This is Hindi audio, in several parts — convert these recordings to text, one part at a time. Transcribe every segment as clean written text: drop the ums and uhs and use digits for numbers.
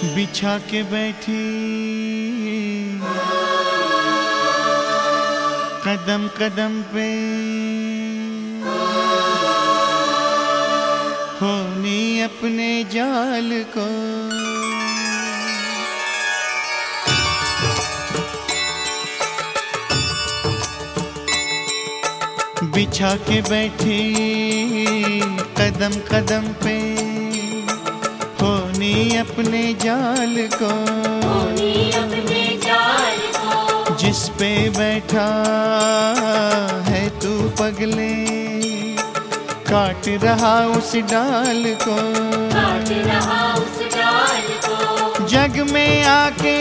बिछा के बैठी कदम कदम पे होनी अपने जाल को। बिछा के बैठी कदम कदम पे होनी अपने जाल को, होनी अपने जाल को। जिस पे बैठा है तू पगले, काट रहा उस डाल को, काट रहा उस डाल को। जग में आके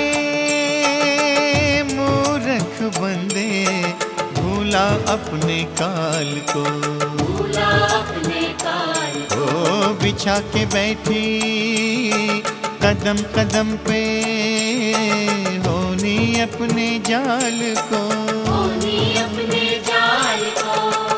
मूर्ख बंदे भूला अपने काल को, भूला अपने काल को। ओ बिछा के बैठी कदम कदम पे होनी अपने जाल को, होनी अपने जाल को।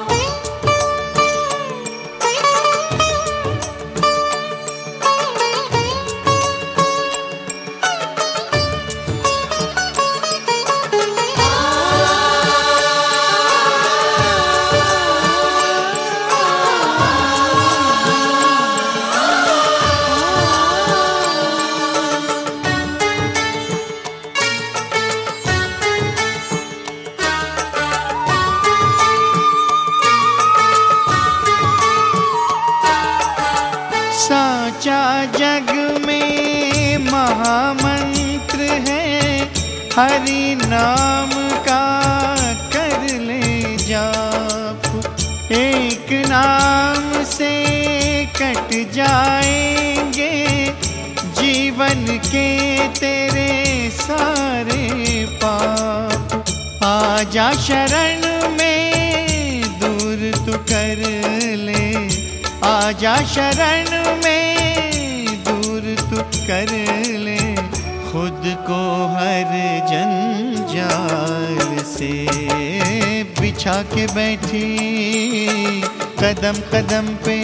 साचा जग में महामंत्र है, हरि नाम का कर ले जाप। एक नाम से कट जाएंगे जीवन के तेरे सारे पाप। आजा शरण में दूर तू कर ले, आजा शरण में दूर तू कर ले खुद को हर जंजाल से। बिछा के बैठी कदम कदम पे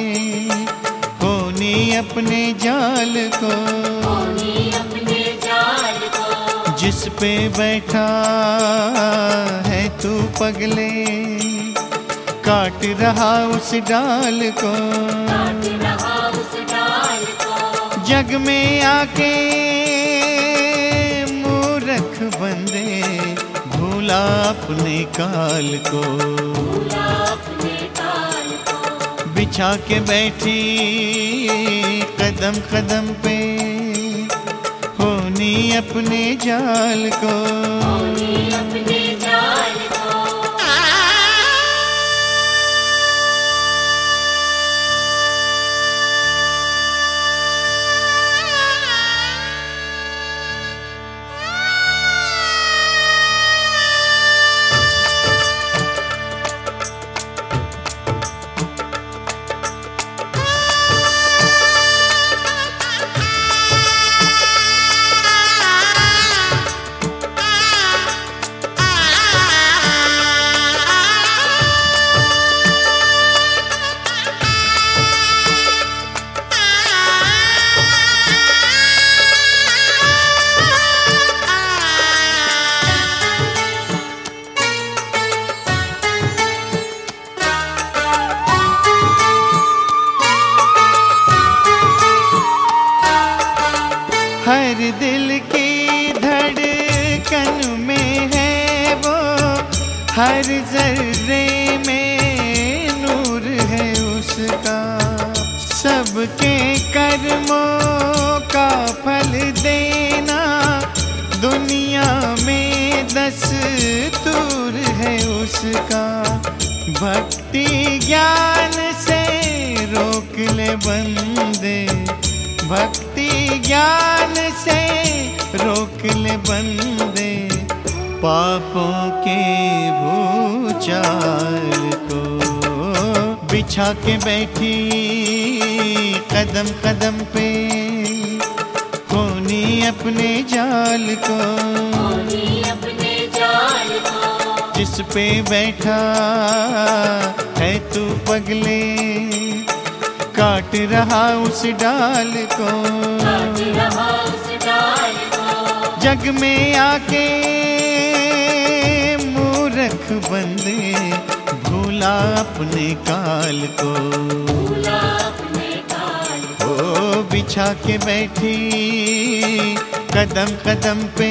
होनी अपने जाल को, होनी अपने जाल को। जिस पे बैठा है तू पगले, काट रहा उस डाल को, काट रहा उस डाल को। जग में आके मूर्ख बंदे भूला अपने काल को, भूला अपने काल को। बिछा के बैठी कदम कदम पे होनी अपने जाल को, होनी अपने जाल को। हर दिल की धड़कन में है वो, हर जर्रे में नूर है उसका। सबके कर्मों का फल देना दुनिया में दस्तूर है उसका। भक्ति ज्ञान से रोक ले बंदे, भक्ति ज्ञान से रोक ले बंदे पापों के भूचाल को। बिछा के बैठी कदम कदम पे होनी अपने जाल को, होनी अपने जाल को। जिस पे बैठा है तू पगले, काट रहा उस डाल को, काट रहा उस जग में आके मूर्ख बंदे भूला अपने काल को, भूला अपने काल को। ओ बिछा के बैठी कदम कदम पे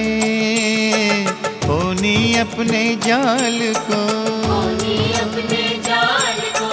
होनी अपने जाल को, होनी अपने जाल को।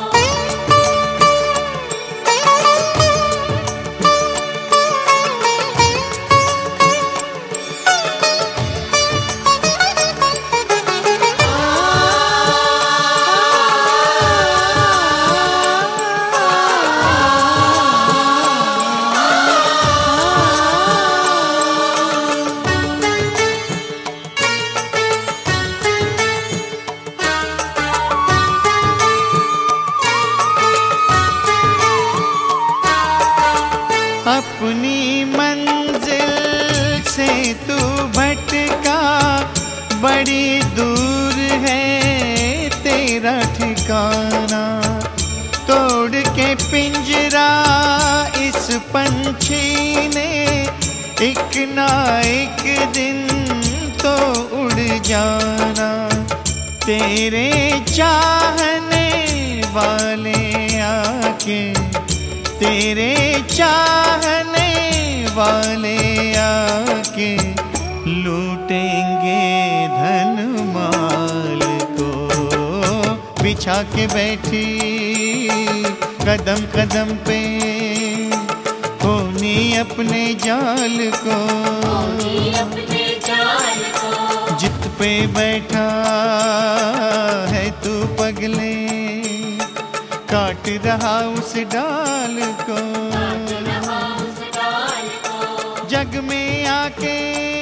अपनी मंजिल से तू भटका, बड़ी दूर है तेरा ठिकाना। तोड़ के पिंजरा इस पंछी ने एक ना एक दिन तो उड़ जाना। तेरे चाहने वाले आके, तेरे चाहने वाले आके लूटेंगे धन माल को। बिछा के बैठी कदम कदम पे होनी अपने जाल को, होनी अपने जाल को। जित पे बैठा है तू पगले, काट रहा उस डाल को, काट रहा उस डाल को। जग में आके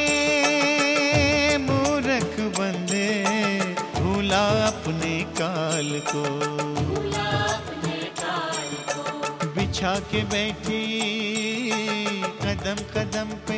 मूर्ख बंदे भूला अपने काल को, भूला अपने काल को। बिछा के बैठी कदम कदम